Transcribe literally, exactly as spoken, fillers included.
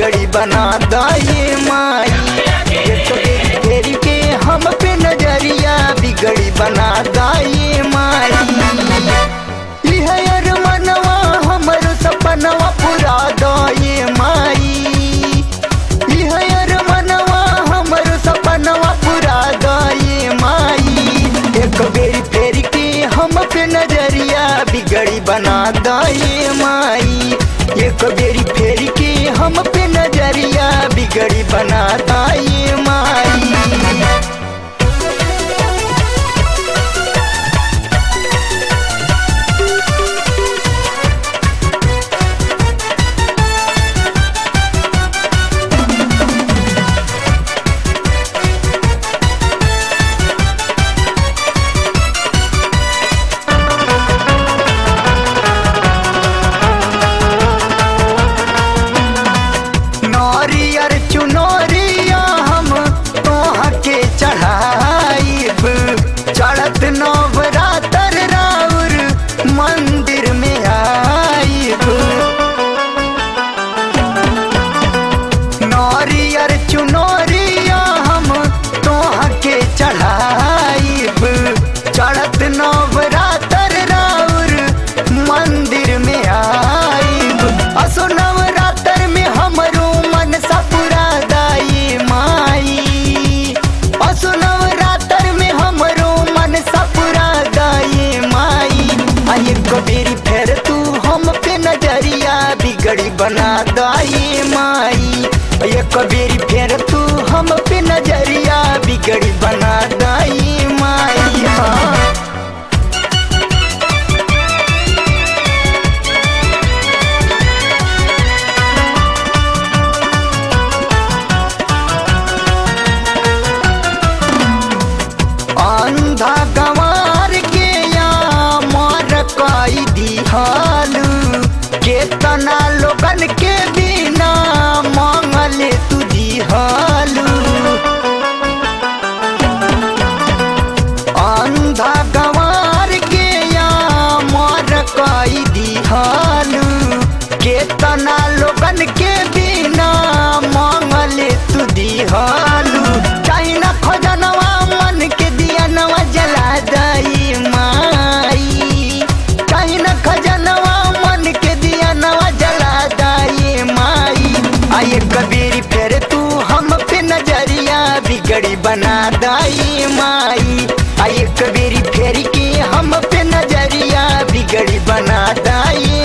बिगड़ी बना दाए माई। एक बेरी फेर के हम पे नजरिया बिगड़ी बना दाए माई। इह अरमनवा हमर सपनवा पूरा दाए माई। इह अरमनवा हमर सपनवा पूरा दाए माई। एक बेरी फेर के हम पे नजरिया बिगड़ी बना दाए माई। एक बेरी फेर के हम पे नजरिया बिगड़ी बना दाए माई। नौरियर चुनौरिया हम तोह के चढ़ाइब। चढ़त नवरातर राउर मंदिर में आइब। नौरियर चुनौरिया हम तोह के चढ़ाइब। चढ़त नवरातर राउर मंदिर में आइब। असो नवरातर में हमरो मन सा पूरा दाई माई। असो नवरातर में हमरो मन सा पूरा दाई माई। आ एक बेरी फेर तू हम पे नजरिया बिगड़ी बना दाई माई। एक बेरी फेर तू हम पे नजरिया बिगड़ी बना दाई माई। हाँ अंधा गंवार के या मार काई दिहालू। केतना लोगन के बिना मांगले तू दिहालू। अंधा गंवार के या मार काई दिहालू। केतना लोगन के बिना मांगले तू दिहालू। चाहे ना खजनवा मन के दिया नवा जला दाई माई। चाहे ना खजनवा मन के दिया नवा जला दाई माई। आये कबीरी फेर तू हम पे नजरिया बिगड़ी बना दाई माई। आये कबीरी फेर के हम पे नजरिया बिगड़ी बना दाई